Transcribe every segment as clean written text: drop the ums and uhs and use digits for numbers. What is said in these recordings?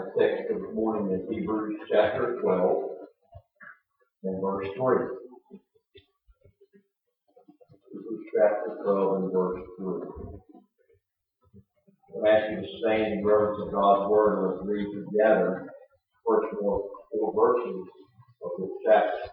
Our text for this morning is Hebrews chapter 12 and verse 3. Hebrews chapter 12 and verse 3. I'll ask you to stand in reverence of God's Word and let's read together the first four verses of this chapter.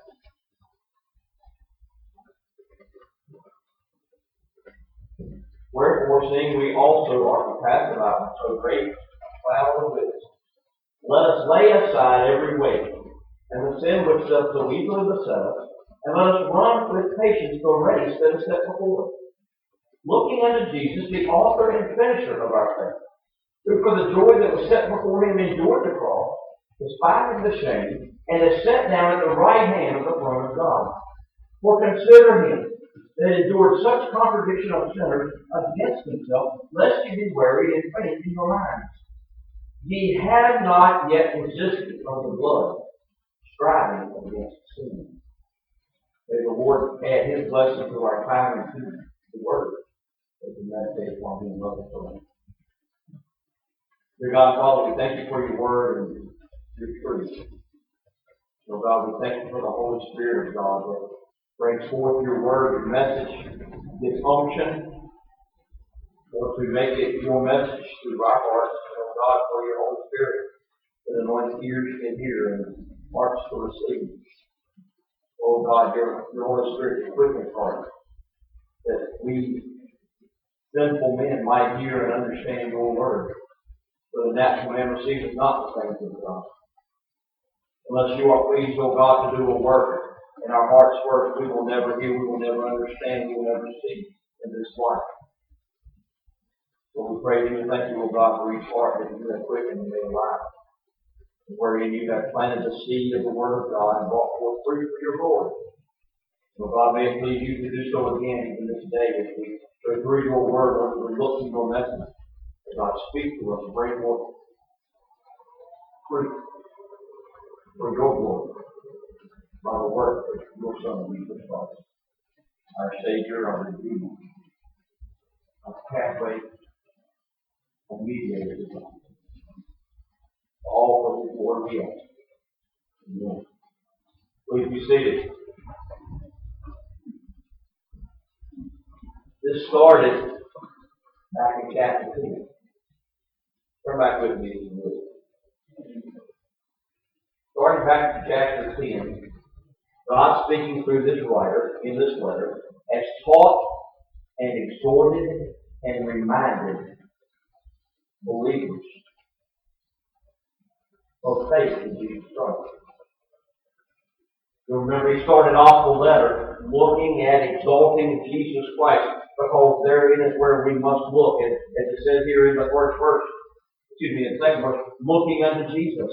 Wherefore, seeing we also are compassed about with so great a cloud of witnesses, let us lay aside every weight, and the sin which doth so easily beset us, and let us run with patience the race that is set before us. Looking unto Jesus, the author and finisher of our faith, who for the joy that was set before him endured the cross, despising the shame, and is set down at the right hand of the throne of God. For consider him that endured such contradiction of sinners against himself, lest ye be wearied and faint in your minds. Ye have not yet resisted of the blood, striving against sin. May the Lord add his blessing to our time and to the Word as we meditate upon him love for. Dear God, Father, we thank you for your Word and your truth. So God, we thank you for the Holy Spirit of God that brings forth your Word, your message, its unction. Lord, to make it your message through our hearts. God, for your Holy Spirit, that anoints ears can hear and hearts to receive. Oh God, your Holy Spirit is quickens hearts, that we sinful men might hear and understand your word. For the natural man receives not the things of God. Unless you are pleased, O God, to do a work in our hearts first, we will never hear, we will never understand, we will never see in this life. So we pray you and thank you, O God, for each heart that you have quickened and made alive. Wherein you have planted the seed of the Word of God and brought forth fruit for your glory. So God, may it please you to do so again in this day as we go through your Word, as we look through your message. God, speak to us and bring forth fruit for your glory by the work of your Son, Jesus Christ, our Savior, our Redeemer, our pathway, and mediator to God. All for his glory be us. Amen. Please be seated. This started back in chapter 10. Turn back with me if you would. Starting back to chapter 10, God speaking through this writer, in this letter, has taught and exhorted and reminded believers of faith in Jesus Christ. You remember he started off the letter looking at exalting Jesus Christ, because therein is where we must look. And as it says here in the in the second verse, looking unto Jesus.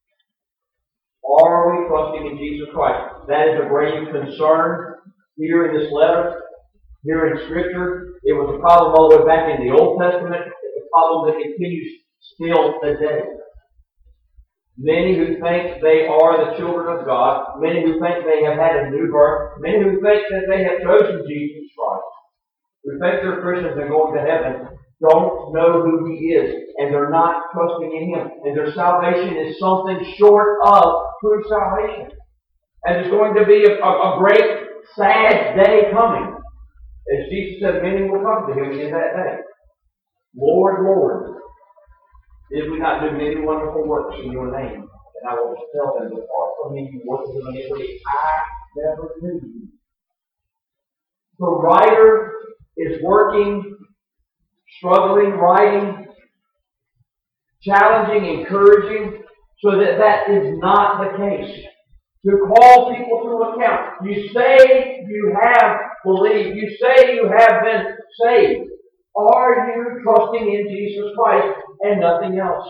Are we trusting in Jesus Christ? That is a grave concern here in this letter, here in Scripture. It was a problem all the way back in the Old Testament. It's a problem that continues still today. Many who think they are the children of God, many who think they have had a new birth, many who think that they have chosen Jesus Christ, who think they're Christians and going to heaven, don't know who He is, and they're not trusting in Him. And their salvation is something short of true salvation. And there's going to be a great, sad day coming. As Jesus said, many will come to Him in that day. Lord, Lord, did we not do many wonderful works in your name? And I will tell them, depart from me, you workers of iniquity, I never knew you. The writer is working, struggling, writing, challenging, encouraging, so that that is not the case. To call people to account. You say you have believed. You say you have been saved. Are you trusting in Jesus Christ and nothing else?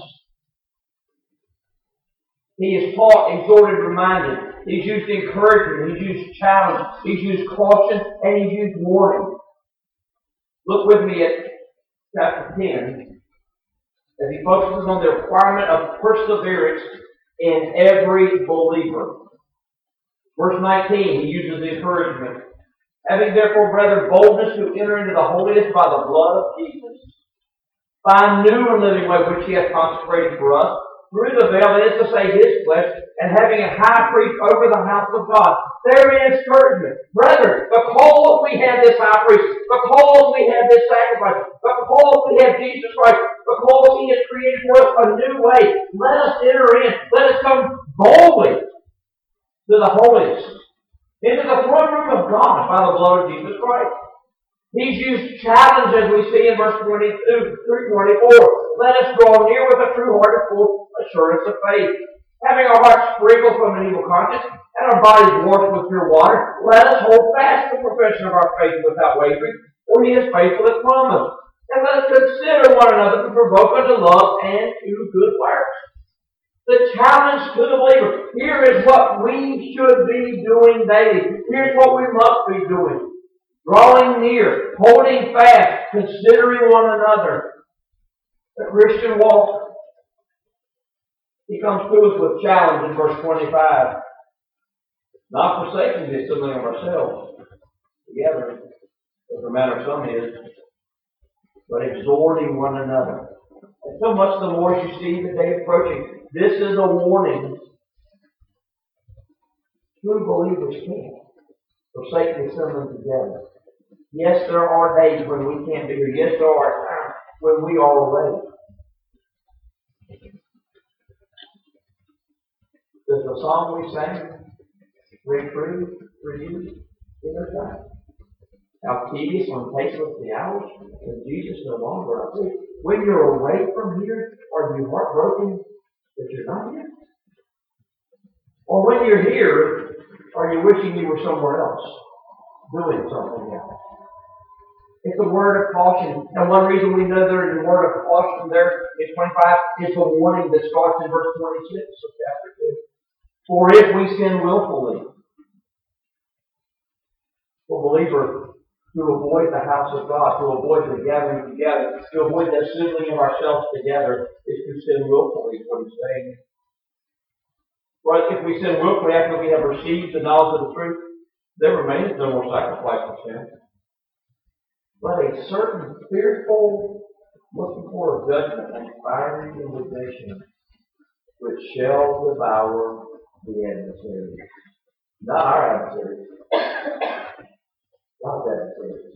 He is taught, exhorted, reminded. He's used encouragement. He's used challenge. He's used caution. And he's used warning. Look with me at chapter 10 as he focuses on the requirement of perseverance in every believer. Verse 19, he uses the encouragement. Having therefore, brethren, boldness to enter into the holiest by the blood of Jesus, by a new and living way which He hath consecrated for us, through the veil, that is to say, His flesh, and having a high priest over the house of God. Therein is encouragement. Brethren, because we have this high priest, because we have this sacrifice, because we have Jesus Christ, because He has created for us a new way, let us enter in. Let us come boldly to the holiest, into the throne room of God by the blood of Jesus Christ. He's used challenge, as we see in verse 22 through 24. Let us draw near with a true heart and full assurance of faith, having our hearts sprinkled from an evil conscience and our bodies washed with pure water. Let us hold fast the profession of our faith without wavering, for He is faithful as promised. And let us consider one another to provoke unto love and to good works. The challenge to the believer. Here is what we should be doing daily. Here's what we must be doing. Drawing near, holding fast, considering one another. The Christian walk. He comes to us with challenge in verse 25. Not forsaking the assembling of ourselves together, as the matter of some is, but exhorting one another. And so much the more as you see the day approaching, this is a warning. True believers can't forsake the assembling together. Yes, there are days when we can't be here. Yes, there are times when we are away. Does the song we sang ring true for you in their time? How tedious and tasteless the hours when Jesus no longer I see. When you're away from here, are you heartbroken that you're not here? Or when you're here, are you wishing you were somewhere else, doing something else? It's a word of caution. And one reason we know there is a word of caution there in 25 is the warning that starts in verse 26 of chapter 2. For if we sin willfully, for believer, to avoid the house of God, to avoid the gathering together, to avoid the assembling of ourselves together, is to sin willfully, is what he's saying. But if we sin willfully after we have received the knowledge of the truth, there remains no more sacrifice for sin. But a certain fearful looking for judgment and fiery indignation, which shall devour the adversaries. Not our adversaries. God's adversaries.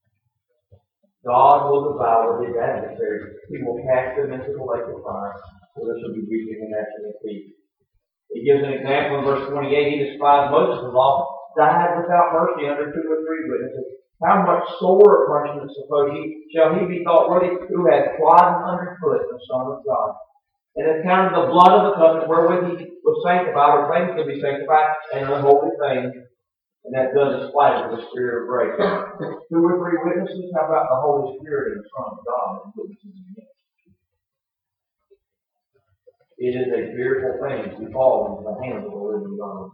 God will devour his adversaries. He will cast them into the lake of fire, so there shall be weeping and gnashing of teeth. He gives an example in verse 28. He despised Moses' law, died without mercy under 2 or 3 witnesses. How much sorer punishment, suppose ye, shall he be thought worthy who hath trodden underfoot the Son of God, and hath counted the blood of the covenant wherewith he was sanctified, or claimed to be sanctified, an unholy thing, and hath done despite of the Spirit of grace. 2 or 3 witnesses, how about the Holy Spirit and the Son of God and witnesses against? It is a fearful thing to fall into the hands of the living God.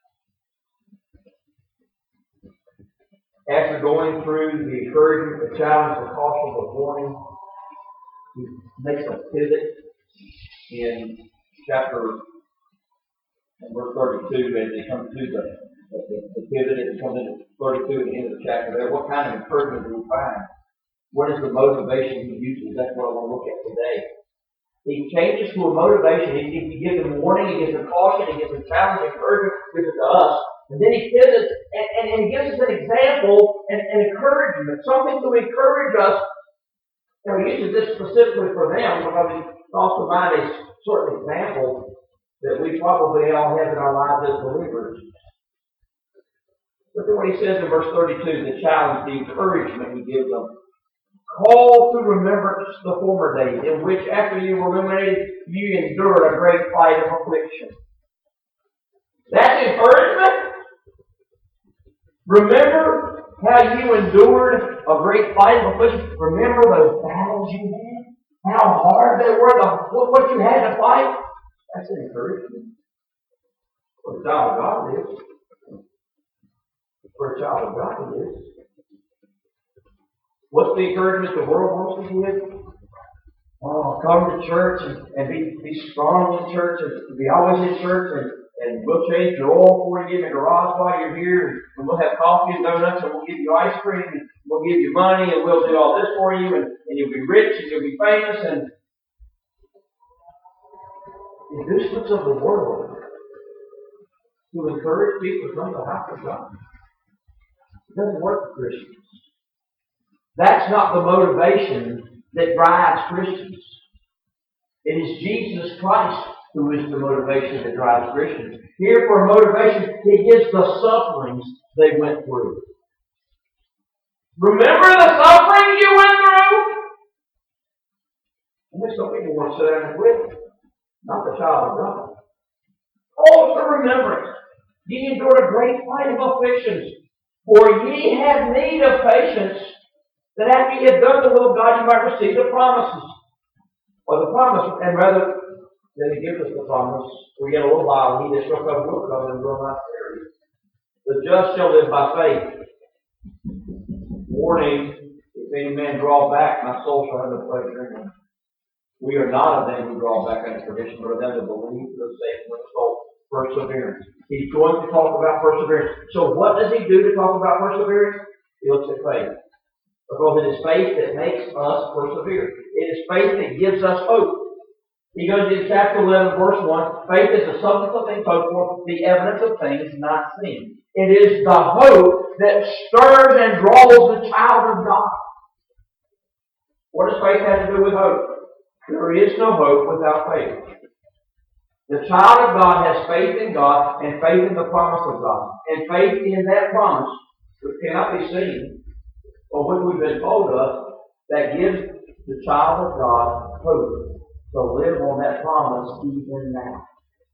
After going through the encouragement, the challenge, the caution, the warning, he makes a pivot in chapter verse 32 as they come to the pivot. It comes into 32 at the end of the chapter there. What kind of encouragement do we find? What is the motivation he uses? That's what I want to look at today. He changes to a motivation. He gives them warning, he gives them caution, he gives them challenge, encouragement, gives it to us. And then he pivots and he gives us an example and encouragement, something to encourage us. And he uses this specifically for them because he calls to mind a certain example that we probably all have in our lives as believers. Look at what he says in verse 32, the challenge, the encouragement he gives them. Call to remembrance the former days, in which after you were illuminated, you endured a great fight of affliction. That's encouragement? Remember how you endured a great fight of affliction? Remember those battles you had? How hard they were? What you had to fight? That's an encouragement. For a child of God it is. For a child of God it is. What's the encouragement the world wants to give? Oh, come to church and be strong in church and be always in church and we'll change your oil for you in the garage while you're here and we'll have coffee and donuts and we'll give you ice cream and we'll give you money and we'll do all this for you and you'll be rich and you'll be famous and inducements of the world to encourage people to come to the house of God. It doesn't work for Christians. That's not the motivation that drives Christians. It is Jesus Christ who is the motivation that drives Christians. Here for motivation, He gives the sufferings they went through. Remember the sufferings you went through? And there's some people want to sit down and quit. Not the child of God. Oh, for remembrance. Ye endured a great fight of afflictions, for ye have need of patience, that after ye have done the will of God, you might receive the promises. Or the promise, and rather than He gives us the promise, we get a little while, He that shall come will come and will not tarry. The just shall live by faith. Warning, if any man draw back, my soul shall have no pleasure in him. We are not of them who draw back unto perdition, but of them that believe for the sake of the soul. Perseverance. He's going to talk about perseverance. So what does He do to talk about perseverance? He looks at faith. Because it is faith that makes us persevere. It is faith that gives us hope. He goes into chapter 11, verse 1. Faith is the substance of things hoped for, the evidence of things not seen. It is the hope that stirs and draws the child of God. What does faith have to do with hope? There is no hope without faith. The child of God has faith in God and faith in the promise of God. And faith in that promise, which cannot be seen, or what we've been told of, that gives the child of God hope to live on that promise even now.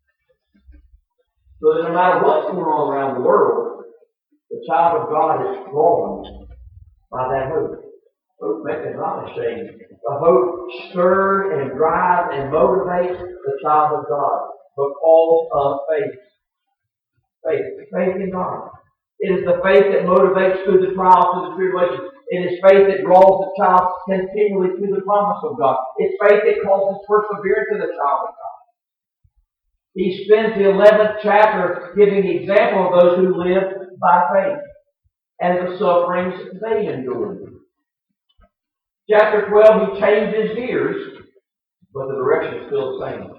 So that no matter what's going on around the world, the child of God is drawn by that hope. Hope makes us not ashamed. The hope stirs and drives and motivates the child of God because of faith. Faith in God. It is the faith that motivates through the trials, through the tribulation. It is faith that draws the child continually to the promise of God. It's faith that causes perseverance in the child of God. He spends the 11th chapter giving the example of those who live by faith and the sufferings they endured. Chapter 12, he changes gears, but the direction is still the same.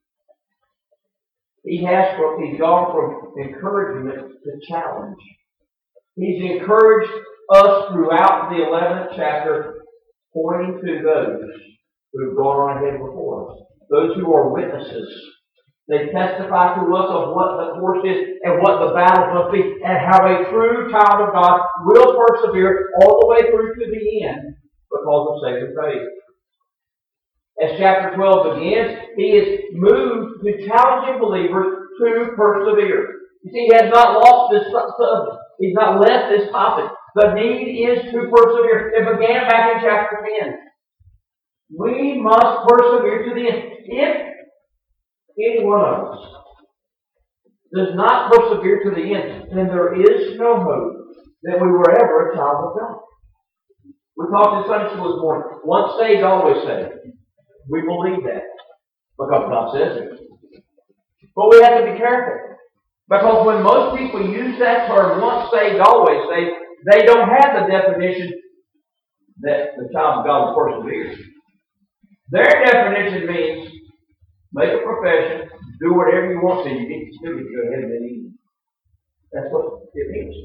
He's gone from encouragement to challenge. He's encouraged us throughout the 11th chapter, pointing to those who have gone on ahead before us. Those who are witnesses. They testify to us of what the course is and what the battle must be, and how a true child of God will persevere all the way through to the end because of saving faith. As chapter 12 begins, he is moved to challenging believers to persevere. You see, he has not lost this subject. He's not left this topic. The need is to persevere. It began back in chapter 10. We must persevere to the end. If any one of us does not persevere to the end, then there is no hope that we were ever a child of God. We talked in Sunday school this morning. Once saved, always saved. We believe that because God says it. But we have to be careful. Because when most people use that term, once saved, always saved, they don't have the definition that the child of God will persevere. Their definition means make a profession, do whatever you want to, you get to still get to go to heaven and eat. That's what it means.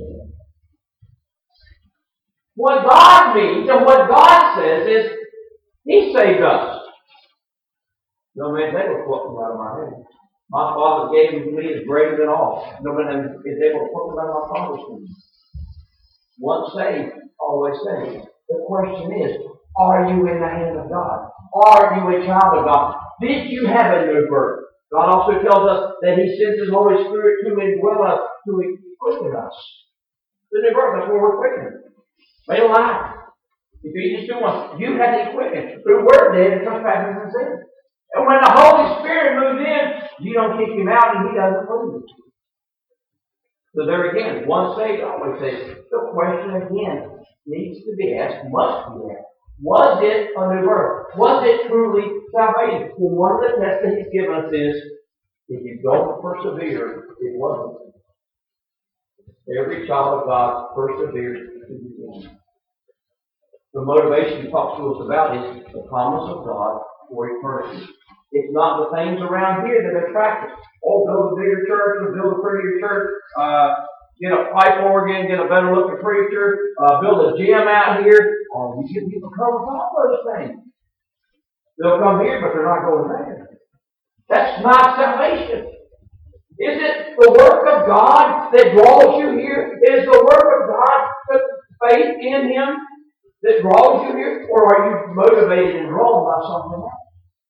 What God means and what God says is, He saved us. No man is able to pluck them out of my hand. My Father gave them to me is greater than all. No man is able to pluck them out of my Father's hand. Once saved, always saved. The question is, are you in the hand of God? Are you a child of God? Did you have a new birth? God also tells us that He sends His Holy Spirit to indwell us, to quicken us. The new birth, that's what we're quickened. Made alive. Ephesians 2:1. You had the equipment. Who were dead in trespasses and sins. And when the Holy Spirit moves in, you don't kick Him out and He doesn't leave. So there again, once saved, always saved. The question again needs to be asked, must be asked. Was it a new birth? Was it truly salvation? Well, one of the tests that He's given us is, if you don't persevere, it wasn't. Every child of God perseveres to the end. The motivation He talks to us about is the promise of God for eternity. It's not the things around here that attract us. Oh, build a bigger church, or build a prettier church, get a pipe organ, get a better looking preacher, build a gym out here. Oh, you get people come with all those things. They'll come here, but they're not going there. That's not salvation. Is it the work of God that draws you here? Is the work of God, the faith in Him that draws you here? Or are you motivated and drawn by something else?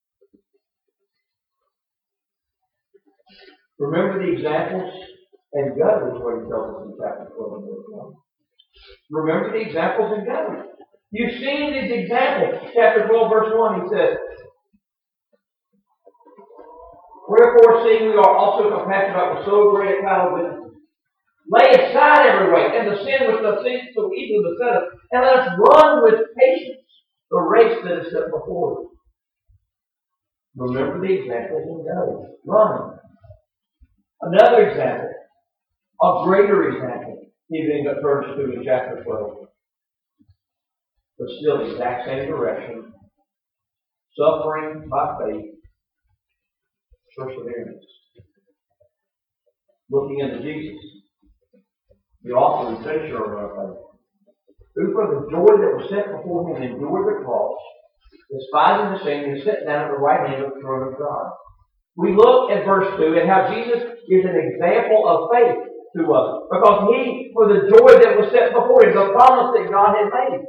Remember the examples, and go is what He tells us in chapter 12 and verse 1. Remember the examples and go. You've seen these examples. Chapter 12, verse 1, He says, "Wherefore, seeing we are also compassed about with so great a cloud of witnesses, lay aside every weight, and the sin which doth so easily beset us, and let us run with patience the race that is set before us." Remember the examples and go. Run. Another example, a greater example, He then turns to in chapter 12. But still the exact same direction. Suffering by faith. Perseverance. Looking unto Jesus, the author and finisher of our faith, who for the joy that was set before Him endured the cross, despising the shame, and sat down at the right hand of the throne of God. We look at verse 2 and how Jesus is an example of faith to us, because He, for the joy that was set before Him, the promise that God had made.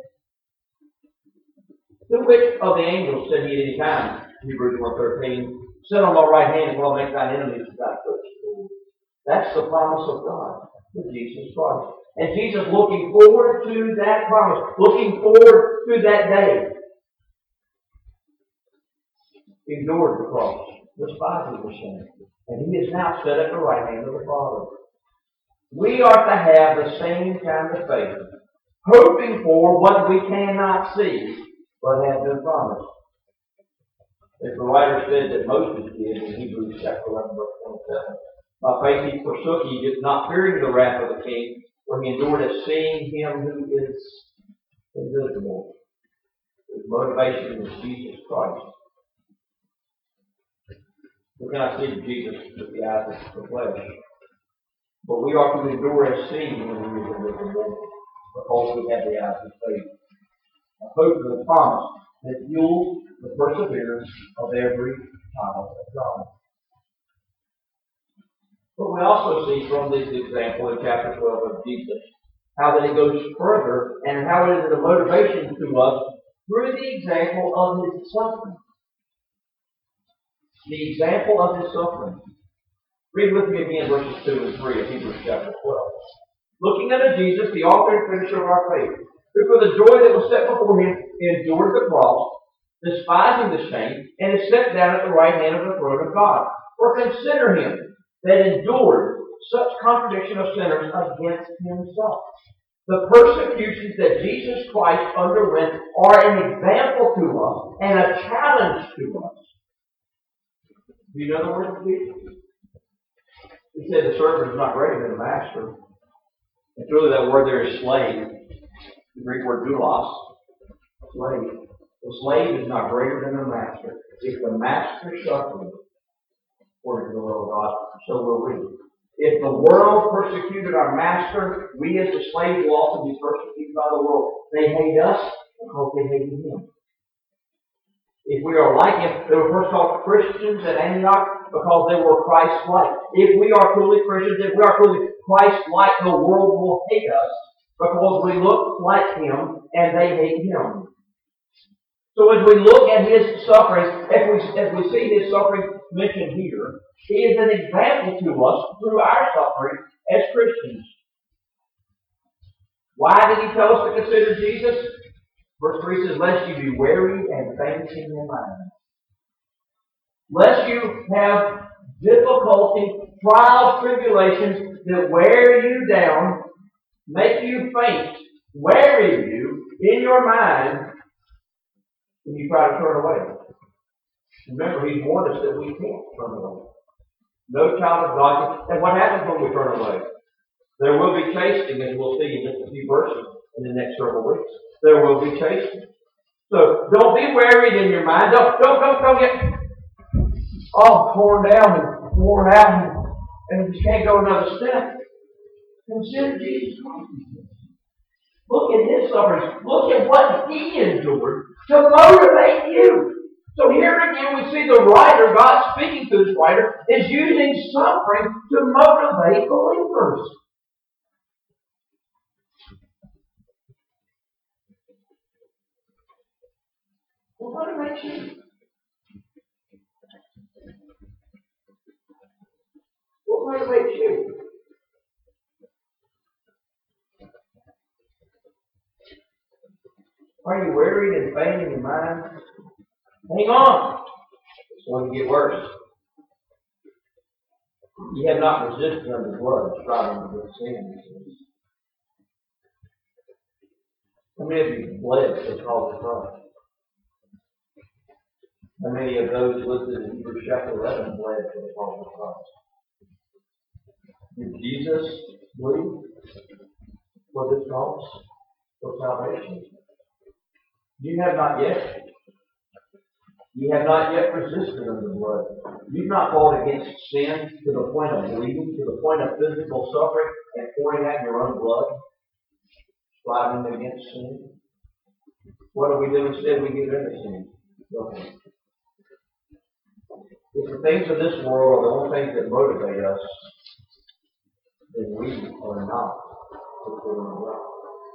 To which of the angels said He at any time, Hebrews 1:13, "Sit on my right hand while I make thine enemies thy footstool." That's the promise of God with Jesus Christ. And Jesus looking forward to that promise, looking forward to that day, endured the cross, despising the shame, and He is now set at the right hand of the Father. We are to have the same kind of faith, hoping for what we cannot see, but have been promised. As the writer said that Moses did in Hebrews chapter 11, verse 27. "By faith he forsook Egypt, not fearing the wrath of the king, for he endured as seeing Him who is invisible." His motivation is Jesus Christ. We cannot see Jesus with the eyes of the flesh, but we are to endure as seeing Him who is invisible, because we have the eyes of faith. A hope of the promise that fuels the perseverance of every child of God. But we also see from this example in chapter 12 of Jesus, how that it goes further and how it is a motivation to us through the example of His suffering. The example of His suffering. Read with me again verses 2 and 3 of Hebrews chapter 12. "Looking unto Jesus, the author and finisher of our faith, who for the joy that was set before Him endured the cross, despising the shame, and is set down at the right hand of the throne of God. For consider Him that endured such contradiction of sinners against Himself." The persecutions that Jesus Christ underwent are an example to us and a challenge to us. Do you know the word of Jesus? He said the servant is not greater than the master. It's really that word there is slave. The Greek word doulos, slave. The slave is not greater than the master. If the master suffered, according to the will of God, so will we. If the world persecuted our master, we as the slaves will also be persecuted by the world. They hate us because they hated Him. If we are like Him, they were first called Christians at Antioch because they were Christ-like. If we are truly Christians, if we are truly Christ-like, the world will hate us because we look like Him and they hate Him. So as we look at His suffering, as we see His suffering mentioned here, He is an example to us through our suffering as Christians. Why did He tell us to consider Jesus? Verse 3 says, "Lest you be weary and faint in your mind." Lest you have difficulty, trials, tribulations that wear you down, make you faint, weary you in your mind, when you try to turn away. Remember, He warned us that we can't turn away. No child of God can. And what happens when we turn away? There will be chastening, as we'll see in just a few verses in the next several weeks. There will be chastening. So don't be wearied in your mind. Don't get all torn down and worn out, and we just can't go another step. Consider Jesus Christ. Look at His suffering. Look at what He endured to motivate you. So here again we see the writer, God speaking to His writer, is using suffering to motivate believers. What motivates you? What motivates you? Are you worried and faint in your mind? Hang on. It's going to get worse. You have not resisted unto blood, striving against sin. How many of you bled for the cause of Christ? How many of those listed in Hebrews chapter 11 bled for the cause of Christ? Did Jesus bleed for this cause? For salvation? You have not yet. You have not yet resisted unto blood. You've not fought against sin to the point of bleeding, to the point of physical suffering and pouring out your own blood, striving against sin. What do we do instead? We give in to sin. Okay. If the things of this world are the only things that motivate us, then we are not the children of God.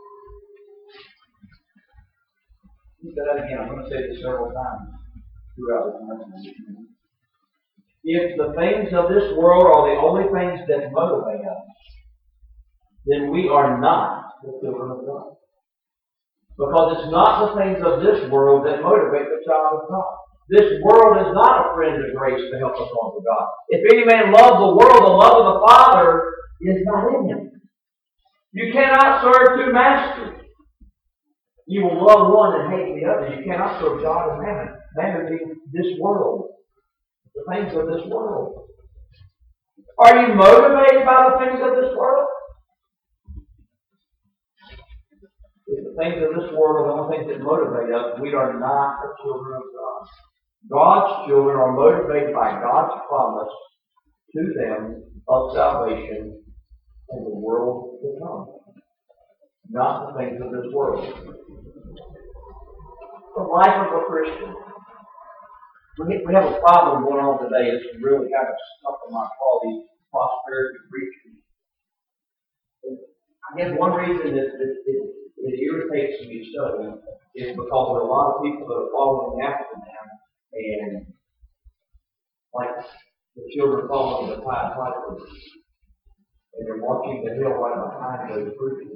Let me say that again. I'm going to say this several times throughout this message. If the things of this world are the only things that motivate us, then we are not the children of God. Because it's not the things of this world that motivate the child of God. This world is not a friend of grace to help us on to God. If any man loves the world, the love of the Father is not in him. You cannot serve two masters. You will love one and hate the other. You cannot serve God and mammon. Mammon means this world. The things of this world. Are you motivated by the things of this world? If the things of this world are the only things that motivate us, we are not the children of God. God's children are motivated by God's promise to them of salvation and the world to come. Not the things of this world. The life of a Christian. We have a problem going on today that's really kind of stuck in my craw, these prosperity preachers. I guess one reason that it irritates me so is because there are a lot of people that are following after them, and like the children following the Pied Piper, and they're marching the hill right behind those preachers.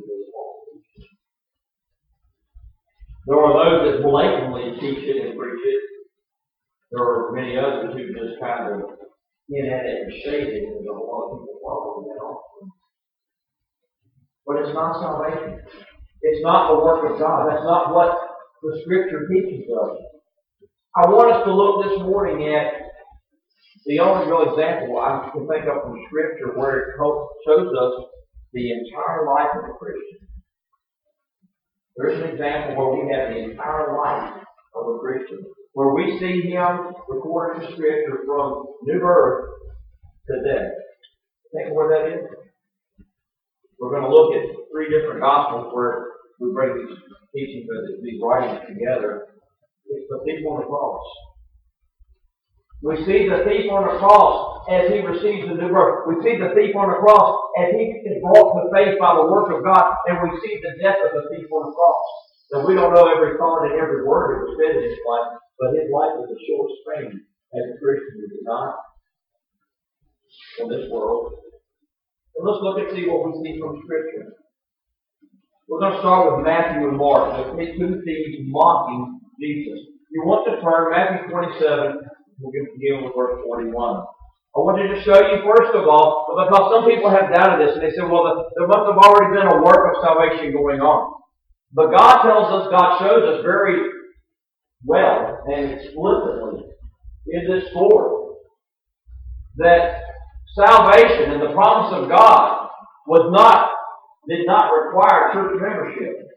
There are those that blatantly teach it and preach it. There are many others who just kind of hint at it and shade it, and a lot of people follow that often. But it's not salvation. It's not the work of God. That's not what the Scripture teaches us. I want us to look this morning at the only real example I can think of from Scripture where it shows us the entire life of a Christian. There's an example where we have the entire life of a Christian, where we see him recorded in Scripture from new birth to death. Think of where that is? We're going to look at 3 different Gospels where we bring these teachings, these writings together. It's the thief on the cross. We see the thief on the cross as he receives the new birth. We see the thief on the cross as he is brought to faith by the work of God, and we see the death of the thief on the cross. Now, we don't know every thought and every word that was said in his life, but his life is a short span as a Christian, is it not? In this world. So let's look and see what we see from Scripture. We're going to start with Matthew and Mark, the 2 thieves mocking Jesus. You want to turn Matthew 27. We'll begin with verse 41. I wanted to show you, first of all, because some people have doubted this, and they say, well, there must have already been a work of salvation going on. But God tells us, God shows us very well and explicitly in this story that salvation and the promise of God did not require church membership.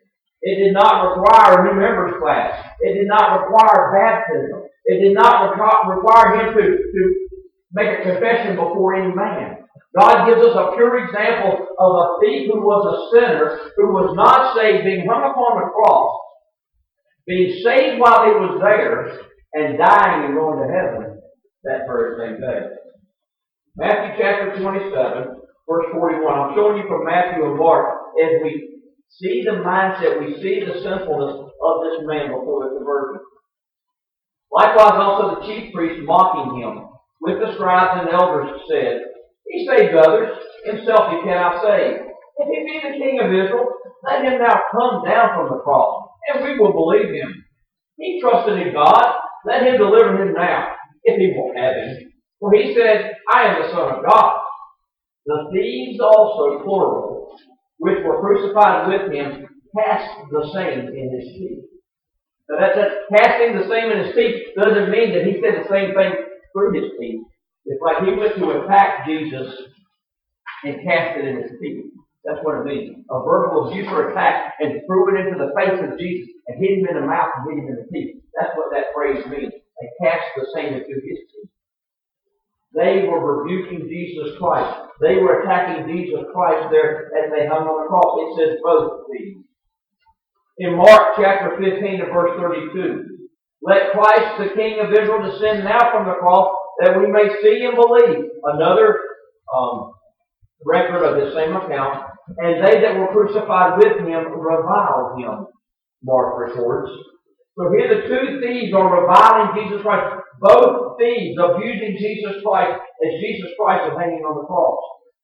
It did not require a new members class. It did not require baptism. It did not require him to make a confession before any man. God gives us a pure example of a thief who was a sinner, who was not saved, being hung upon the cross, being saved while he was there, and dying and going to heaven that very same day. Matthew chapter 27, verse 41. I'm showing you from Matthew and Mark as we see the mindset, we see the sinfulness of this man before the conversion. Likewise also the chief priests mocking him with the scribes and elders said, He saved others, himself he cannot save. If he be the King of Israel, let him now come down from the cross, and we will believe him. He trusted in God, let him deliver him now, if he will have him. For he said, I am the Son of God. The thieves also, plural, which were crucified with him, cast the same in his teeth. Now that casting the same in his teeth doesn't mean that he said the same thing through his teeth. It's like he went to attack Jesus and cast it in his teeth. That's what it means. A verbal abuse or attack and threw it into the face of Jesus and hit him in the mouth and hit him in the teeth. That's what that phrase means. They cast the same into his teeth. They were rebuking Jesus Christ. They were attacking Jesus Christ there as they hung on the cross. It says both these. In Mark chapter 15 and verse 32, let Christ the King of Israel descend now from the cross that we may see and believe. Another record of this same account. And they that were crucified with him reviled him, Mark records. So here the two thieves are reviling Jesus Christ. Both thieves abusing Jesus Christ as Jesus Christ is hanging on the cross.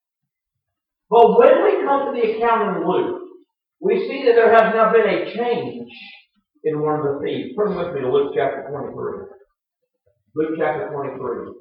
But when we come to the account in Luke, we see that there has now been a change in one of the thieves. Turn with me to Luke chapter 23. Luke chapter 23.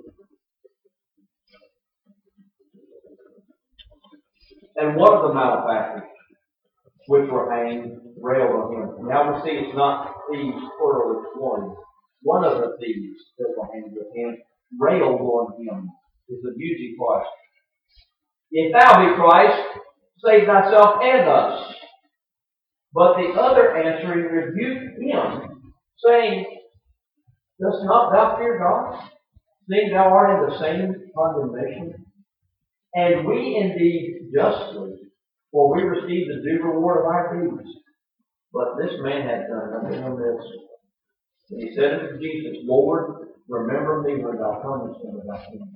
And one of the malefactors which were hanged railed on him. Now we see it's not thieves plural, it's one. One of the thieves that were hanged with him railed on him, is abusing Christ. If thou be Christ, save thyself and us. But the other answering rebuked him, saying, Dost not thou fear God, seeing thou art in the same condemnation? And we indeed justly, for we receive the due reward of our deeds. But this man hath done nothing amiss. And he said unto Jesus, Lord, remember me when thou comest into thy kingdom.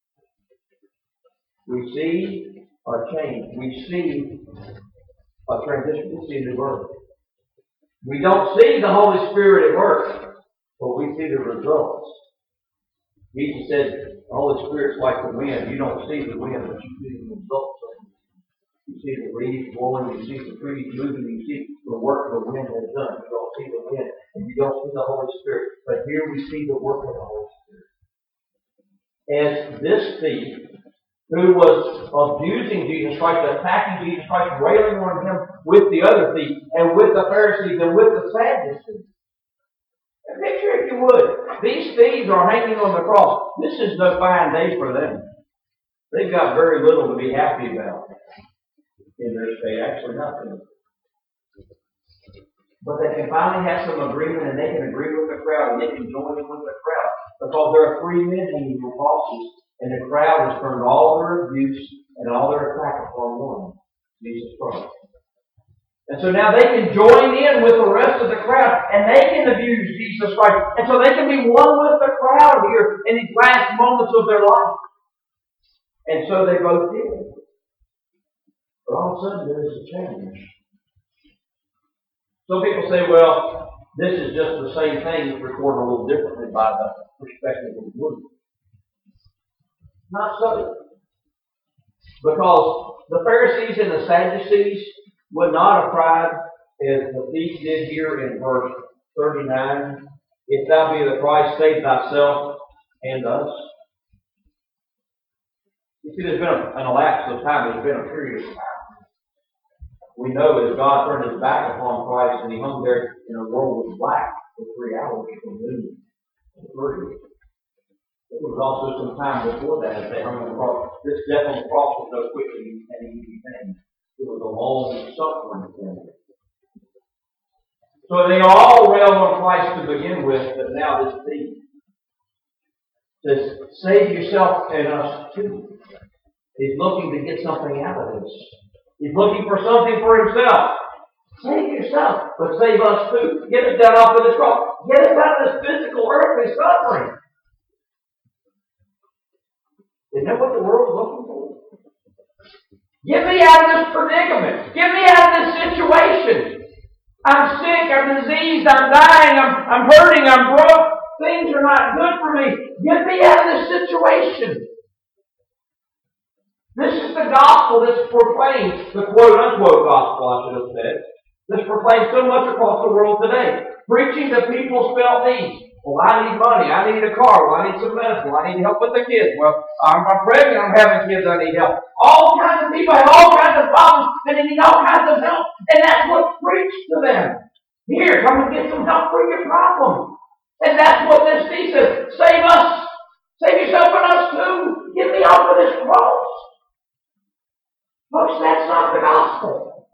We see a change. We see a transition. We see a new birth. We don't see the Holy Spirit at work, but we see the results. Jesus said, the Holy Spirit's like the wind. You don't see the wind, but you see the results of it. You see the leaves blowing, you see the trees moving, you see the work the wind has done. You don't see the wind, and you don't see the Holy Spirit. But here we see the work of the Holy Spirit. As this thief, who was abusing Jesus Christ, attacking Jesus Christ, railing on him with the other thief, and with the Pharisees, and with the Sadducees. And picture, if you would, these thieves are hanging on the cross. This is no fine day for them. They've got very little to be happy about in their state. Actually, nothing. But they can finally have some agreement, and they can agree with the crowd, and they can join in with the crowd. Because there are three men hanging on crosses, and the crowd has turned all their abuse and all their attack upon one, Jesus Christ. And so now they can join in with the rest of the crowd, and they can abuse Jesus Christ. And so they can be one with the crowd here in these last moments of their life. And so they both did. But all of a sudden there is a change. Some people say, well, this is just the same thing, it's recorded a little differently by the perspective of Luke. Not so. Because the Pharisees and the Sadducees would not have cried as the thief did here in verse 39, If thou be the Christ, save thyself and us. You see, there's been an elapse of time, there's been a period of time. We know as God turned his back upon Christ and he hung there in a world of black for 3 hours from noon to 3. There was also some time before that as they hung on the cross. This death on the cross was no quick and easy thing. It was a long suffering thing. So they all railed on Christ to begin with, but now this thief says, save yourself and us too. He's looking to get something out of this. He's looking for something for himself. Save yourself, but save us too. Get us down off of this cross. Get us out of this physical, earthly suffering. Isn't that what the world's looking for? Get me out of this predicament. Get me out of this situation. I'm sick, I'm diseased, I'm dying, I'm hurting, I'm broke. Things are not good for me. Get me out of this situation. This is the gospel that's proclaimed, the quote-unquote gospel, I should have said, that's proclaimed so much across the world today. Preaching to people's felt needs. Well, I need money. I need a car. Well, I need some medicine. I need help with the kids. Well, I'm pregnant. I'm having kids. I need help. All kinds of people have all kinds of problems, and they need all kinds of help. And that's what's preached to them. Here, come and get some help for your problem. And that's what this thief says. Save us. Save yourself and us too. Get me off of this cross. Folks, that's not the gospel.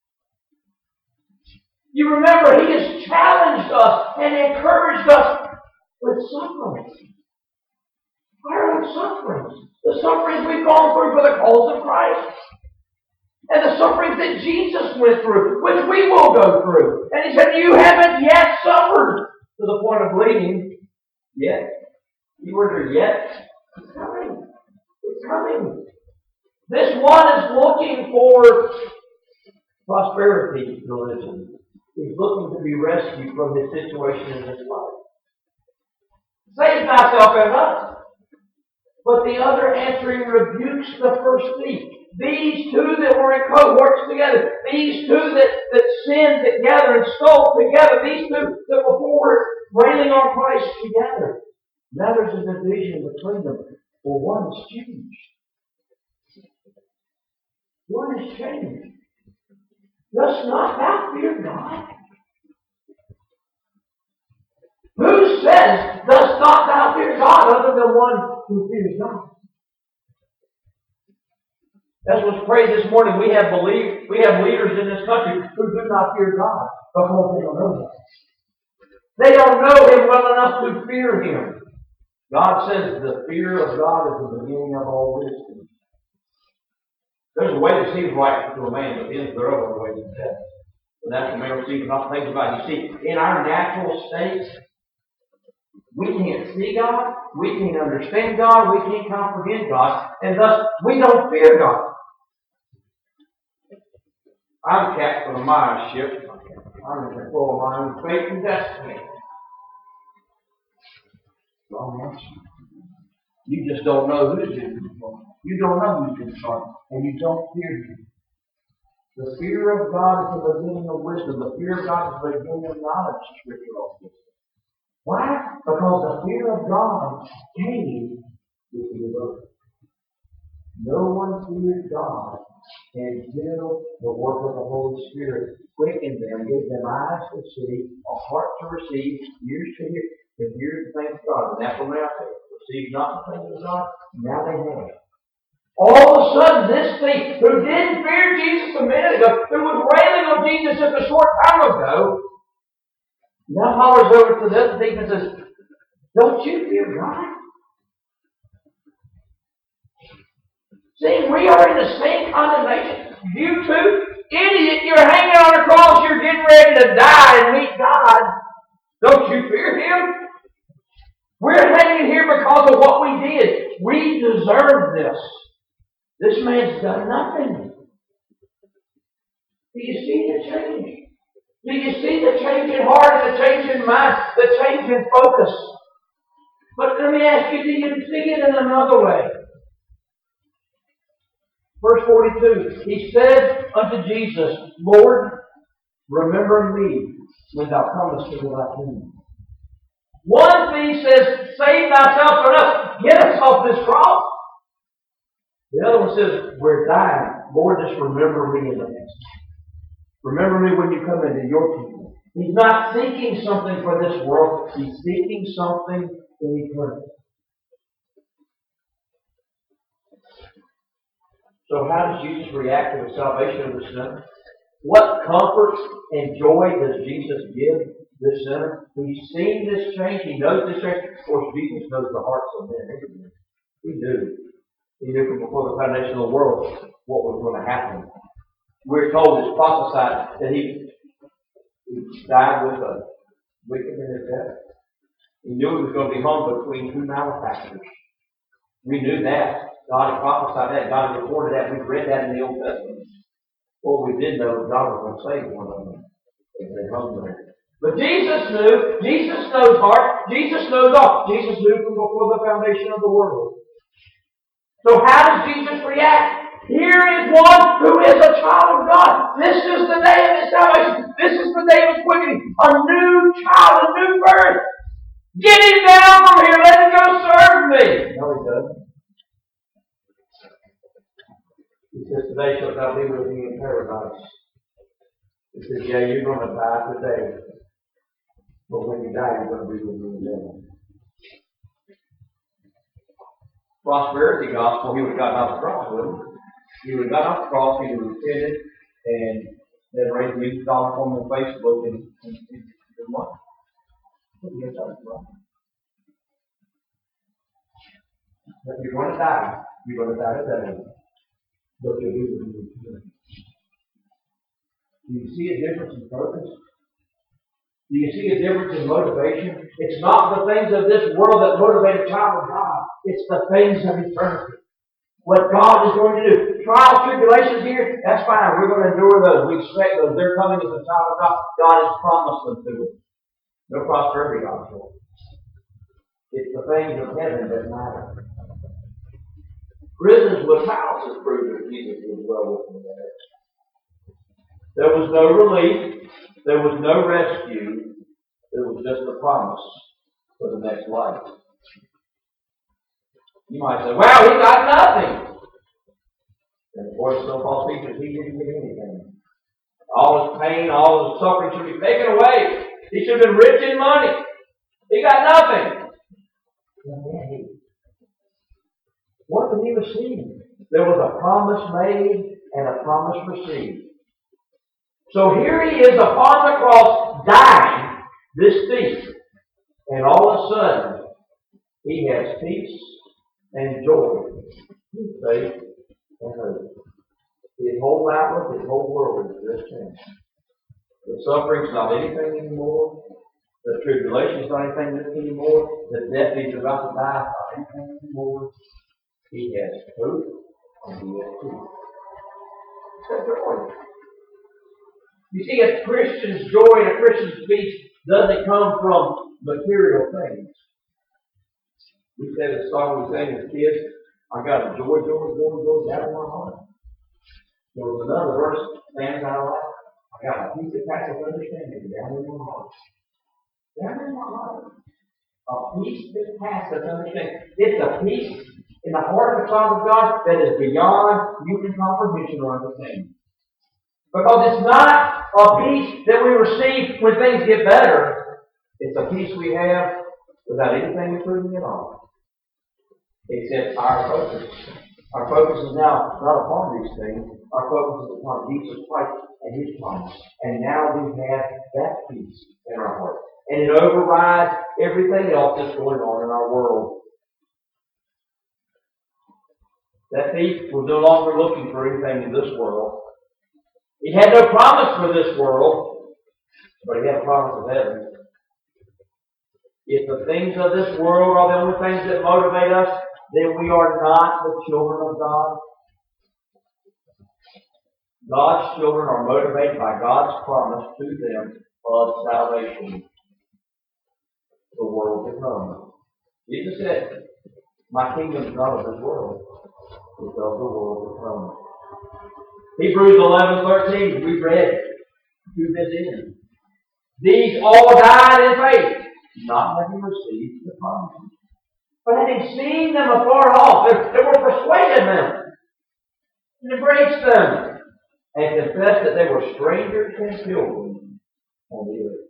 You remember, he has challenged us and encouraged us with sufferings. Our own sufferings. The sufferings we've gone through for the cause of Christ. And the sufferings that Jesus went through, which we will go through. And he said, you haven't yet suffered to the point of bleeding. Yet. You were there yet. It's coming. It's coming. This one is looking for prosperity religion. He's looking to be rescued from his situation in this life. Save thyself and us. But the other answering rebukes the first thief. These two that were in cohorts together, these two that sinned together and stole together, these two that before were railing on Christ together. Now there's a division between them. Well, one has changed. One has changed. Dost not thou fear God? Who says, dost not thou fear God, other than one who fears God? That's what's prayed this morning. We have leaders in this country who do not fear God because they don't know Him. They don't know Him well enough to fear Him. God says the fear of God is the beginning of all wisdom. There's a way that seems right to a man, but the end thereof are the ways of death. And that's what man receives not things about. You see, in our natural state, we can't see God, we can't understand God, we can't comprehend God, and thus we don't fear God. I'm captain of my ship. I'm in control of my own fate and destiny. You just don't know who's in control. You don't know who's in charge, and you don't fear Him. The fear of God is the beginning of wisdom. The fear of God is the beginning of knowledge, scriptural wisdom. Why? Because the fear of God came with the word. No one feared God until the work of the Holy Spirit quickened them, gave them eyes to see, a heart to receive, ears to hear, and hear the things of God. And that's what now says. Receive not the things of God, now they have it. All of a sudden, this thief, who didn't fear Jesus a minute ago, who was railing on Jesus just a short time ago, now hollers over to the other thief and says, don't you fear God? See, we are in the same condemnation. You too, idiot, you're hanging on a cross, you're getting ready to die and meet God. Don't you fear Him? We're hanging here because of what we did. We deserve this. This man's done nothing. Do you see the change? Do you see the change in heart and the change in mind, the change in focus? But let me ask you, do you see it in another way? Verse 42, he said unto Jesus, Lord, remember me when thou comest into thy kingdom. One thief says, save thyself and us. Get us off this cross. The other one says, we're dying. Lord, just remember me in the next. Remember me when you come into your kingdom. He's not seeking something for this world. He's seeking something in eternity. So how does Jesus react to the salvation of the sinner? What comfort and joy does Jesus give this sinner? He's seen this change. He knows this change. Of course, Jesus knows the hearts of men. He knew. He knew from before the foundation of the world what was going to happen. We're told, it's prophesied, that he died with a wicked in his death. He knew he was going to be hung between two malefactors. We knew that. God had prophesied that. God had reported that. We've read that in the Old Testament. What we did know was God was going to save one of them if they hung there. But Jesus knew. Jesus knows heart. Jesus knows all. Jesus knew from before the foundation of the world. So how does Jesus react? Here is one who is a child of God. This is the day of his salvation. This is the day of his quickening. A new child, a new birth. Get him down from here. Let him go serve me. No, he doesn't. He says, today shalt thou be with me in paradise. He says, yeah, you're going to die today. But when you die, you're going to be with me in heaven. Prosperity gospel, he would have gotten off the cross, wouldn't he? He would have gotten off the cross, he would have repented, and then raised music on him on Facebook and what? But you're going to die. You're going to die today. But you'll be with me. Do you see a difference in purpose? Do you see a difference in motivation? It's not the things of this world that motivate a child of God. It's the things of eternity. What God is going to do. Trials, tribulations here, that's fine. We're going to endure those. We expect those. They're coming as a child of God. God has promised them to us. No prosperity gospel. It's the things of heaven that matter. Prisons with houses proved that Jesus was well within there. There was no relief. There was no rescue. There was just a promise for the next life. You might say, well, he got nothing. And of course, some false teachers, he didn't get anything. All his pain, all his suffering should be taken away. He should have been rich in money. He got nothing. What did he receive? There was a promise made and a promise received. So here he is upon the cross, dying, this thief. And all of a sudden, he has peace and joy, faith and hope. His whole outlook, his whole world is just changed. The suffering's not anything anymore. The tribulation's not anything anymore. The death he's about to die is not anything anymore. He has hope and he has peace. It's joy. You see, a Christian's joy and a Christian's peace doesn't come from material things. We said the song we sang as kids, I got a joy down in my heart. There was another verse stands out like, I got a peace that passes understanding down in my heart. Down in my heart. A peace that passes understanding. It's a peace in the heart of a child of God that is beyond human comprehension or understanding. Because it's not a peace that we receive when things get better. It's a peace we have without anything improving at all. Except our focus. Our focus is now not upon these things. Our focus is upon Jesus Christ and His promise. And now we have that peace in our heart. And it overrides everything else that's going on in our world. That thief was no longer looking for anything in this world. He had no promise for this world, but he had a promise of heaven. If the things of this world are the only things that motivate us, then we are not the children of God. God's children are motivated by God's promise to them of salvation, the world to come. Jesus said, my kingdom is not of this world, it's of the world to come. Hebrews 11:13, we read to this end. These all died in faith, not having received the promises, but having seen them afar off. They were persuaded them, and embraced them, and confessed that they were strangers and pilgrims on the earth.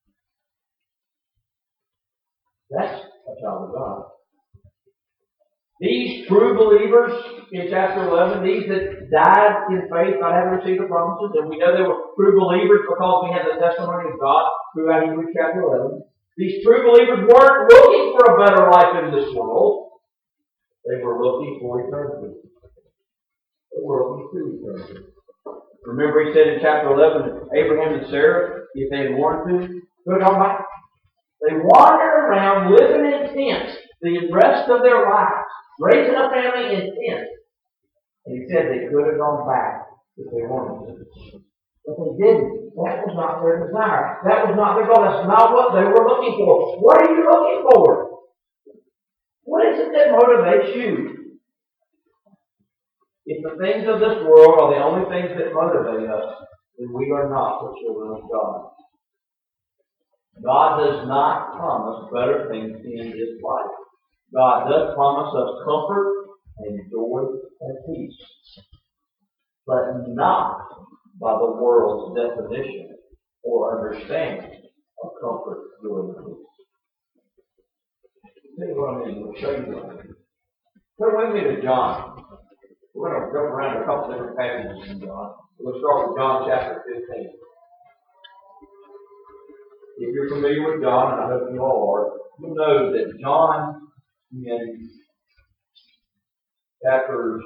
That's a child of God. These true believers in chapter 11, these that died in faith, not having received the promises, and we know they were true believers because we have the testimony of God throughout Hebrews chapter 11. These true believers weren't looking for a better life in this world. They were looking for eternity. They were looking to eternity. Remember he said in chapter 11 that Abraham and Sarah, if they had wanted to, could have gone back. They wandered around living in tents the rest of their lives, raising a family in tents. And he said they could have gone back if they wanted to. But they didn't. That was not their desire. That was not their goal. That's not what they were looking for. What are you looking for? What is it that motivates you? If the things of this world are the only things that motivate us, then we are not the children of God. God does not promise better things in this life. God does promise us comfort and joy and peace, but not by the world's definition or understanding of comfort, joy, and peace. See what I mean? We'll show you that. Turn with me to John. We're going to jump around a couple different passages in John. We'll start with John chapter 15. If you're familiar with John, and I hope you all are, you'll know that John in chapters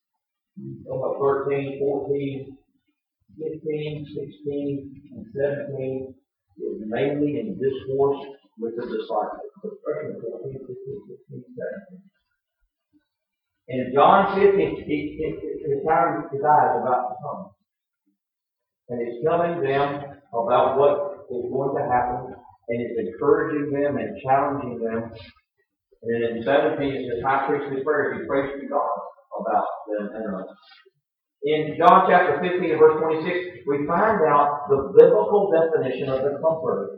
13, 14, 15, 16, and 17 is mainly in discourse with the disciples. Especially 14, 15, 16, 17. In John 15, his time to die is about to come. And he's telling them about what is going to happen, and he's encouraging them and challenging them. And in 17, it says, high priestly prayer, he prays to God about them and us. In John chapter 15 and verse 26, we find out the biblical definition of the Comforter.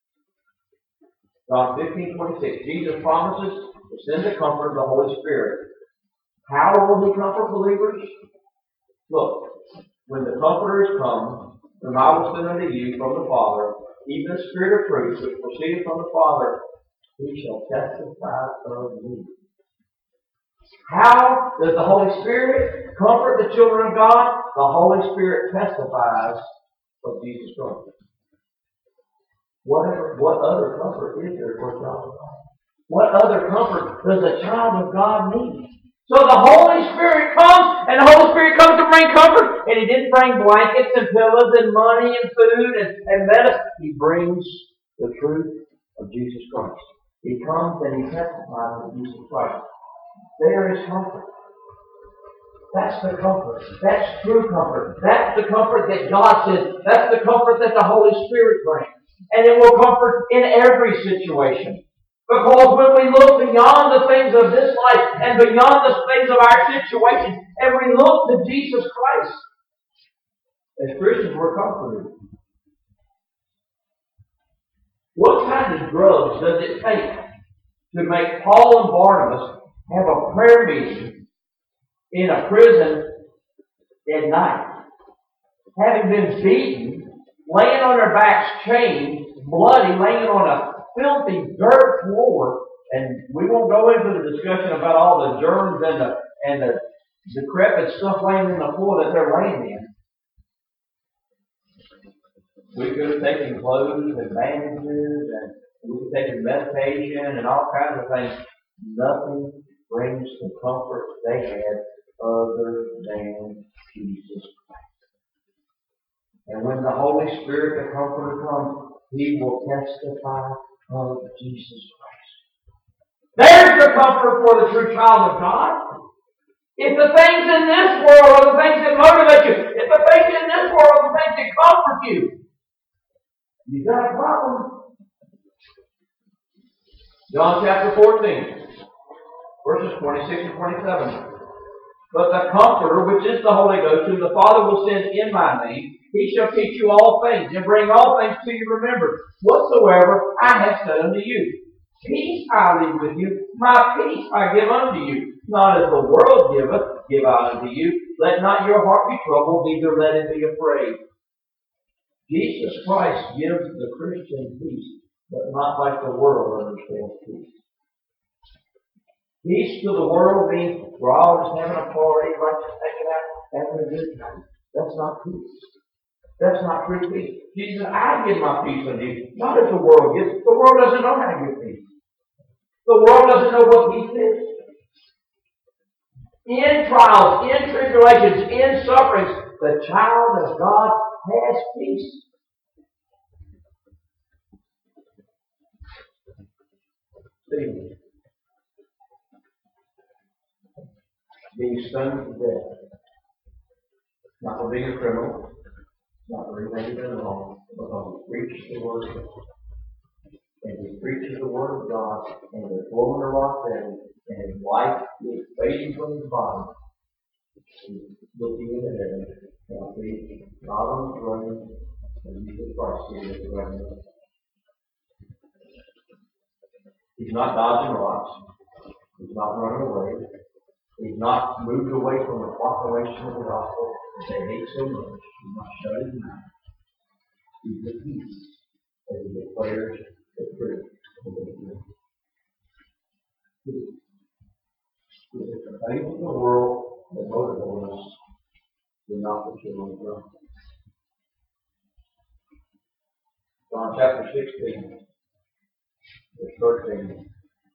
John 15, 26, Jesus promises to send the Comforter, the Holy Spirit. How will he comfort believers? Look, when the Comforter is come, whom I will send unto you from the Father, even the Spirit of truth, which proceedeth from the Father, he shall testify of me. How does the Holy Spirit comfort the children of God? The Holy Spirit testifies of Jesus Christ. What other comfort is there for a child of God? What other comfort does a child of God need? So the Holy Spirit comes, and the Holy Spirit comes to bring comfort, and he didn't bring blankets and pillows and money and food and medicine. He brings the truth of Jesus Christ. He comes and he testifies of Jesus Christ. There is comfort. That's the comfort. That's true comfort. That's the comfort that God says. That's the comfort that the Holy Spirit brings. And it will comfort in every situation. Because when we look beyond the things of this life and beyond the things of our situation, and we look to Jesus Christ, as Christians we're comforted. What kind of drugs does it take to make Paul and Barnabas have a prayer meeting in a prison at night? Having been beaten, laying on their backs, chained, bloody, laying on a filthy dirt floor, and we won't go into the discussion about all the germs and the decrepit stuff laying in the floor that they're laying in. We could have taken clothes and bandages, and we could have taken medication and all kinds of things. Nothing brings the comfort they had other than Jesus Christ. And when the Holy Spirit, the Comforter, comes, he will testify of Jesus Christ. There's the comfort for the true child of God. If the things in this world are the things that motivate you, if the things in this world are the things that comfort you, you've got a problem. John chapter 14, verses 26 and 27. But the Comforter, which is the Holy Ghost, whom the Father will send in my name, he shall teach you all things, and bring all things to your remembrance, whatsoever I have said unto you. Peace I leave with you, my peace I give unto you. Not as the world giveth, give I unto you. Let not your heart be troubled, neither let it be afraid. Jesus Christ gives the Christian peace, but not like the world understands peace. Peace to the world means we're all just having a party, like just hanging out, having a good time. That's not peace. That's not true peace. Jesus said, I give my peace unto you. Not as the world gives. The world doesn't know how to give peace. The world doesn't know what peace is. In trials, in tribulations, in sufferings, the child of God has peace. Stephen, being stoned to death, not for being a criminal, not for anything at all, because he preached the Word of God. And he preaches the Word of God, and the woman of rock there, and his life is fading from his body. He's looking into heaven, and I see God on the throne, and Jesus Christ sitting at the right hand. He's not dodging rocks. He's not running away. He's not moved away from the proclamation of the gospel that they hate so much. He's not shut his mouth. He's at peace as he declares the truth of the Lord. It's the things of the world that motivate us, do not the children of God. John chapter 16, verse 13.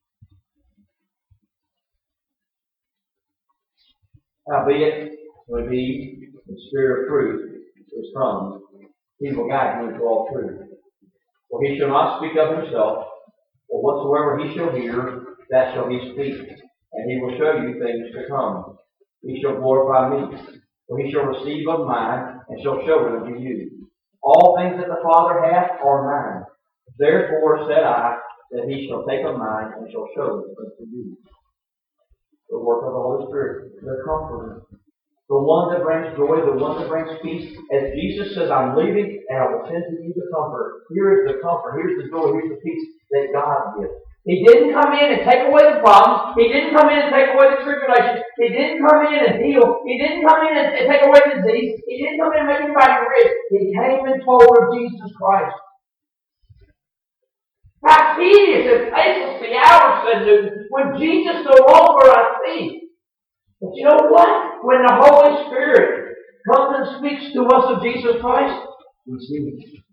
Howbeit, when he, the Spirit of truth, is come, he will guide you into all truth. For he shall not speak of himself, for whatsoever he shall hear, that shall he speak, and he will show you things to come. He shall glorify me, for he shall receive of mine, and shall show it unto you. All things that the Father hath are mine. Therefore said I, that he shall take of mine, and shall show it unto you. The work of the Holy Spirit, the Comforter, the one that brings joy, the one that brings peace. As Jesus says, I'm leaving, and I will send to you the Comforter. Here is the comfort, here's the joy, here's the peace that God gives. He didn't come in and take away the problems. He didn't come in and take away the tribulations. He didn't come in and heal. He didn't come in and take away disease. He didn't come in and make anybody rich. He came and told of Jesus Christ. How tedious and faithless the hour, said Newton, when Jesus no longer I see. But you know what? When the Holy Spirit comes and speaks to us of Jesus Christ, we see Him.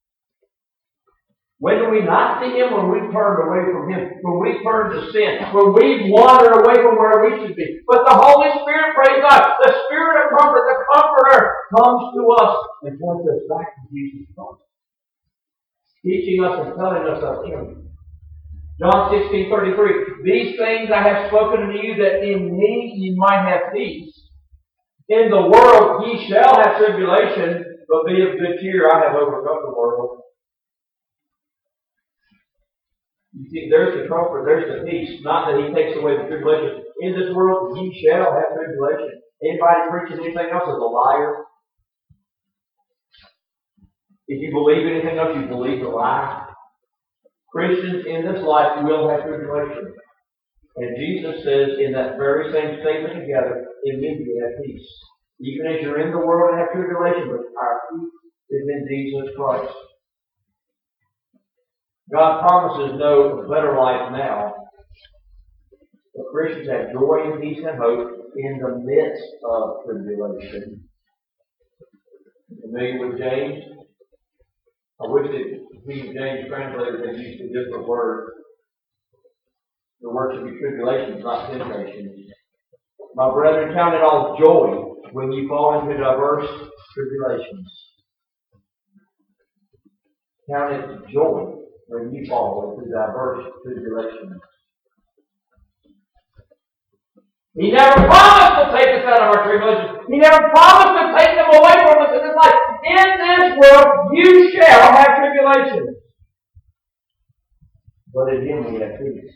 When do we not see Him? When we turn away from Him. When we turn to sin. When we wander away from where we should be. But the Holy Spirit, praise God, the Spirit of comfort, the Comforter, comes to us and points us back to Jesus Christ. Teaching us and telling us of Him. John 16:33. These things I have spoken unto you, that in me ye might have peace. In the world ye shall have tribulation, but be of good cheer, I have overcome the world. You see, there's the comfort, there's the peace. Not that He takes away the tribulation. In this world ye shall have tribulation. Anybody preaching anything else is a liar. If you believe anything else, you believe the lie. Christians in this life will have tribulation. And Jesus says in that very same statement together, in me you have peace. Even as you're in the world and have tribulation, but our peace is in Jesus Christ. God promises no better life now. But Christians have joy and peace and hope in the midst of tribulation. Familiar with James? I wish that King James translators had used a different word. The word should be tribulations, not temptations. My brethren, count it all joy when you fall into diverse tribulations. Count it joy when you fall into diverse tribulations. He never promised to take us out of our tribulations. He never promised to take them away from us in this life. In this world, you shall have tribulations. But in Him we have peace.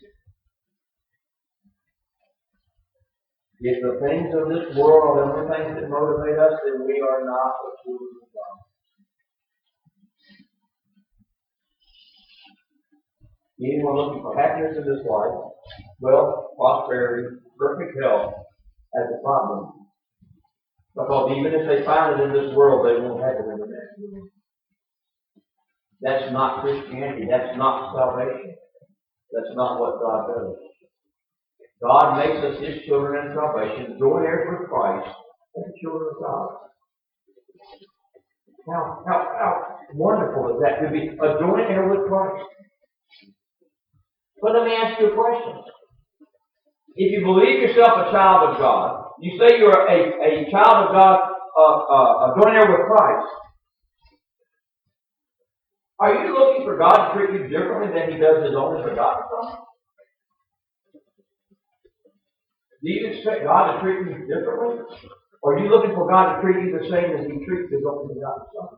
If the things of this world are the only things that motivate us, then we are not the children of God. Anyone looking for happiness in this life, wealth, prosperity, perfect health, has a problem. Because even if they find it in this world, they won't have it in the next world. That's not Christianity. That's not salvation. That's not what God does. God makes us His children in salvation, joint heirs with Christ, and the children of God. How wonderful is that to be a joint heir with Christ? But let me ask you a question. If you believe yourself a child of God, you say you're a child of God, a joint heir with Christ, are you looking for God to treat you differently than He does His only begotten Son? Do you expect God to treat you differently? Or are you looking for God to treat you the same as He treats His only begotten Son?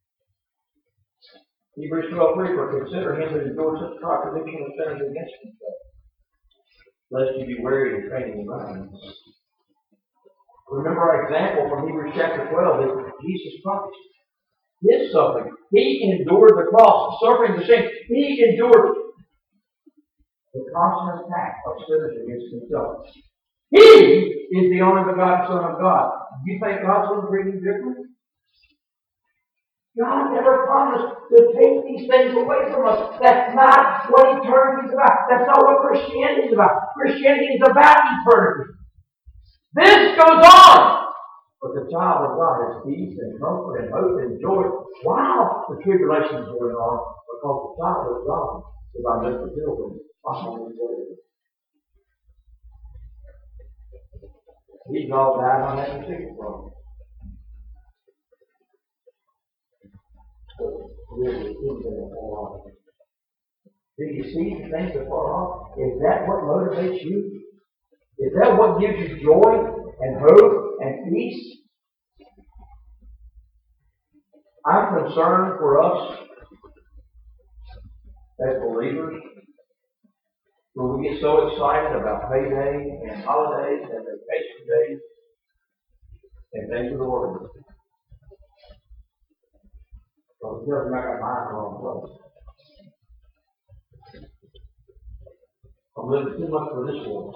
Hebrews 12:3, for consider Him that endured such contradiction of sinners against Himself, lest you be weary of training your minds. Remember our example from Hebrews chapter 12 is Jesus Christ. His suffering. He endured the cross, suffering the shame. He endured the constant attack of sinners against Himself. He is the only begotten Son of God. Do you think God's going to treat you differently? God never promised to take these things away from us. That's not what eternity is about. That's not what Christianity is about. Christianity is about eternity. This goes on. But the child of God has peace and comfort and hope and joy while the tribulation is going on, because the child of God is like Mr. Pilgrim following His way. He's all died on that particular problem. Do you see the things that far off? Is that what motivates you? Is that what gives you joy and hope and peace? I'm concerned for us as believers when we get so excited about payday and holidays and vacation days and things of the world. So it doesn't make our mind in the wrong place. I'm living too much for this world.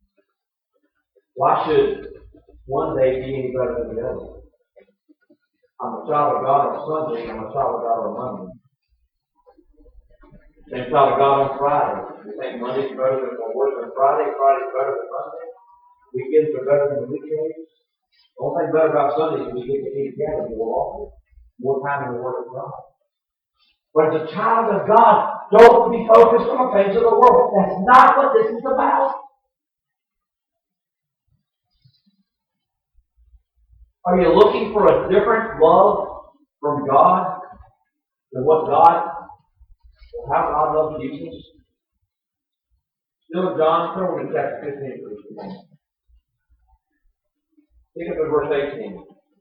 Why should one day be any better than the other? I'm a child of God on Sunday, I'm a child of God on Monday. I'm a child of God on Friday. You think Monday's better than or worse than Friday? Friday's better than Monday? Weekends are better than the weekdays? The only thing better about Sunday is we get to eat together more often. More time in the Word of God. But as a child of God, don't be focused on the things of the world. That's not what this is about. Are you looking for a different love from God than what God, or how God loves Jesus? Still in John, turn to chapter 15, verse 1. Pick up in verse 18.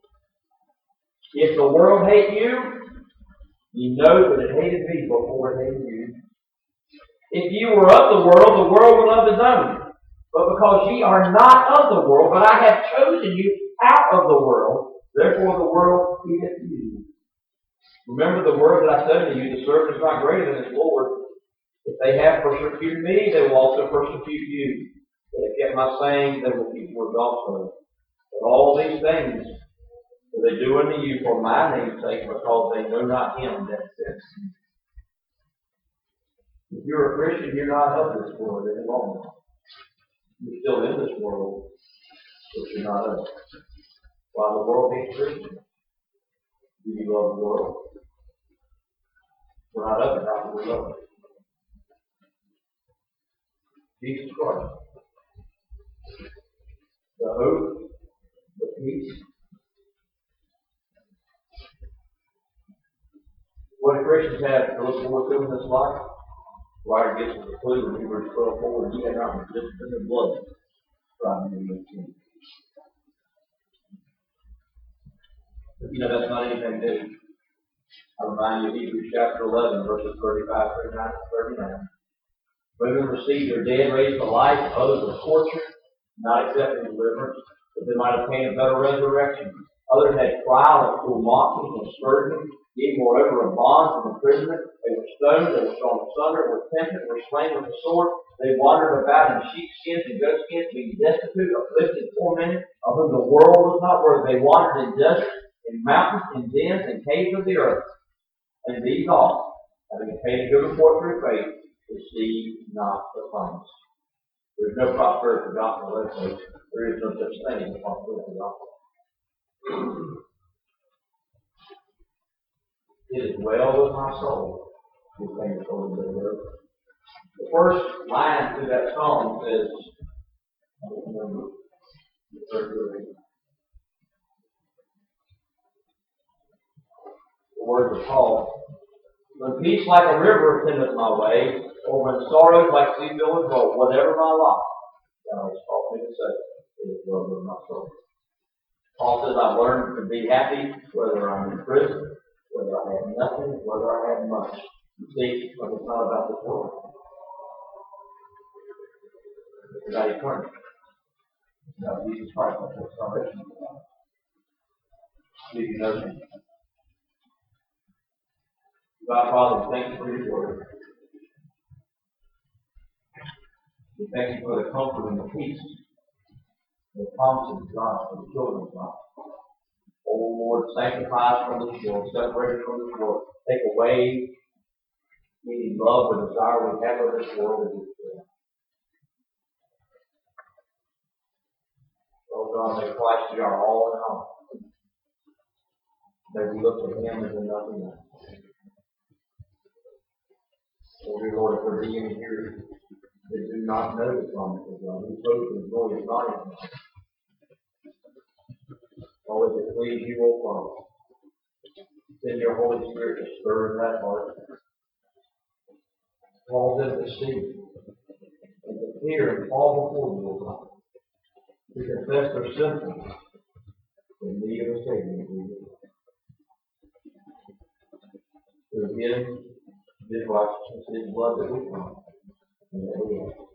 If the world hate you, you know that it hated me before it hated you. If you were of the world would love His own. But because ye are not of the world, but I have chosen you out of the world, therefore the world hateth you. Remember the word that I said to you, the servant is not greater than his Lord. If they have persecuted me, they will also persecute you. If they kept my sayings, they will keep yours also. But all these things will they do unto you for my name's sake, because they know not Him that sent me. If you're a Christian, you're not of this world any longer. You're still in this world, but you're not of it. While the world hates Christians, do you love the world? We're not of it, how do we love it? Jesus Christ. The hope, the peace. What do Christians have to look forward to in this life? The writer gives us a clue in Hebrews 12:4. Ye have not resisted in the blood, driving in the sin. But you know that's not anything new. I remind you of Hebrews chapter 11, verses 35, 39, and 39. Women received their dead raised to life, and others were tortured, not accepting deliverance, that they might obtain a better resurrection. Others had trial and cruel mocking and scourging, yea, moreover, of bonds and imprisonment. They were stoned, they were sawn asunder, were tempted, were slain with the sword. They wandered about in sheepskins and goatskins, being destitute, afflicted, tormented, of whom the world was not worthy. They wandered in deserts, in mountains, in dens, and caves of the earth. And these all, having paid a good report through faith, received not the promise. There's no prosperity gospel, let's say. There is no such thing as prosperity gospel. It is well with my soul. We sing it over the word. The first line to that song says, I don't remember the third word. The words of Paul. When peace like a river attendeth my way, or when sorrows like sea billows roll, whatever my lot, thou hast taught me to say, it is well with my soul. Paul says, I've learned to be happy whether I'm in prison, whether I have nothing, whether I have much. You see, but it's not about this world. It's about eternity. It's about Jesus Christ. That's what salvation is about. Speaking of him. God, Father, thank you for your word. We thank you for the comfort and the peace, the promises of God for the children of God. Oh Lord, sanctify us from this world, separate us from this world, take away any love or desire we have of this world and this world. Oh God, may Christ be our all in all. May we look to him and do nothing else. Oh dear Lord, if there be any here that do not know the promise of God, whose hope and joy is not in him. Oh, if it please you, O Father, send your Holy Spirit to stir in that heart. Call them to see and to fear and fall before you, O God. To confess their sinfulness in need of a Savior, Jesus. To give his righteousness, his blood that we find. And that we have.